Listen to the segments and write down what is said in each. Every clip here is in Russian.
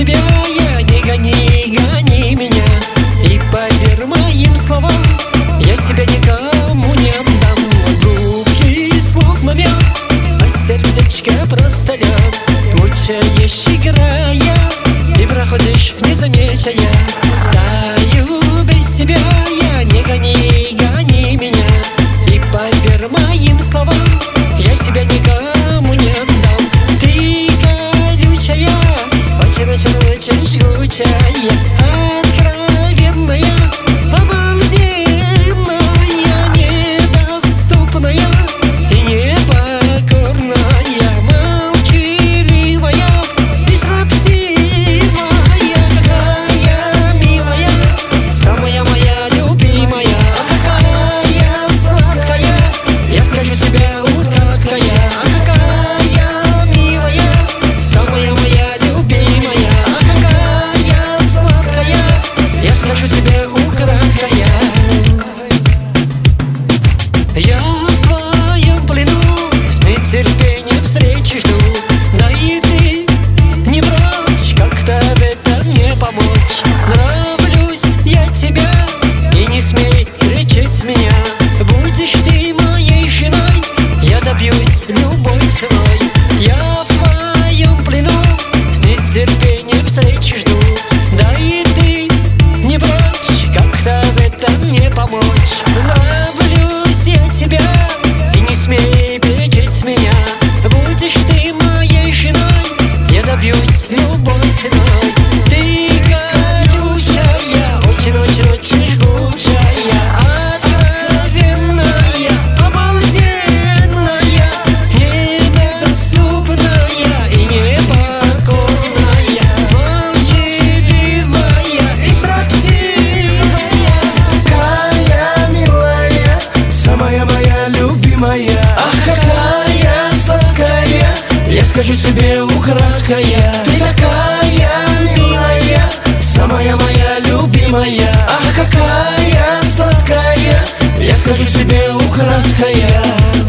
себя я, не гони, гони меня. И поверь моим словам, я тебя никому не отдам. Губки словно мед, а сердечко просто лед. Мучаешь, играя, и проходишь, не замечая. Таю без тебя я, не гони, гони меня. И поверь моим словам, я тебя никому не отдам. Ты колючая, очень-очень-очень жгучая, откровенная, обалденная, недоступная и непокорная, молчаливая и строптивая. Какая милая, самая моя любимая, какая сладкая, я скажу тебе украдкая. Какая милая, самая моя любимая, какая сладкая, я скажу тебе украдкая. Я в твоем плену, с нетерпением встречи жду. Да и ты не прочь как-то в этом мне помочь. Нравлюсь я тебя, и не смей кричать с меня. Будешь ты моей женой, я добьюсь любой ценой. Я в твоем плену, с нетерпением встречи жду. Да и ты не прочь как-то в этом мне помочь. Нравлюсь я тебя, и не смей кричать с меня. Будешь ты моей женой, я добьюсь любой ценой. Ты колючая, очень-очень-очень жгучая, откровенная, обалденная, недоступная и непокорная, молчаливая и строптивая. Какая милая, самая моя любимая, ах, какая сладкая, я скажу тебе украдкая. Ты такая милая, самая моя любимая, ах, какая сладкая, я скажу тебе украдкая.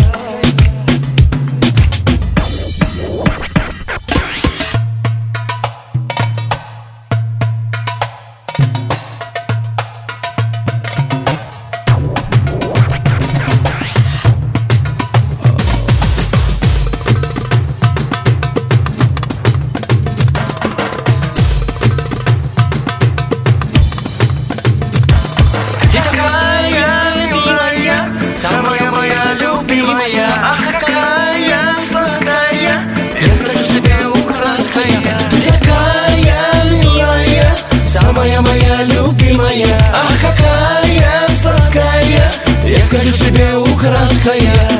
Ты такая милая, самая моя любимая, ах, какая сладкая, я скажу тебе украдкая. Ты такая милая, самая моя любимая, ах, какая сладкая, я скажу тебе украдкая.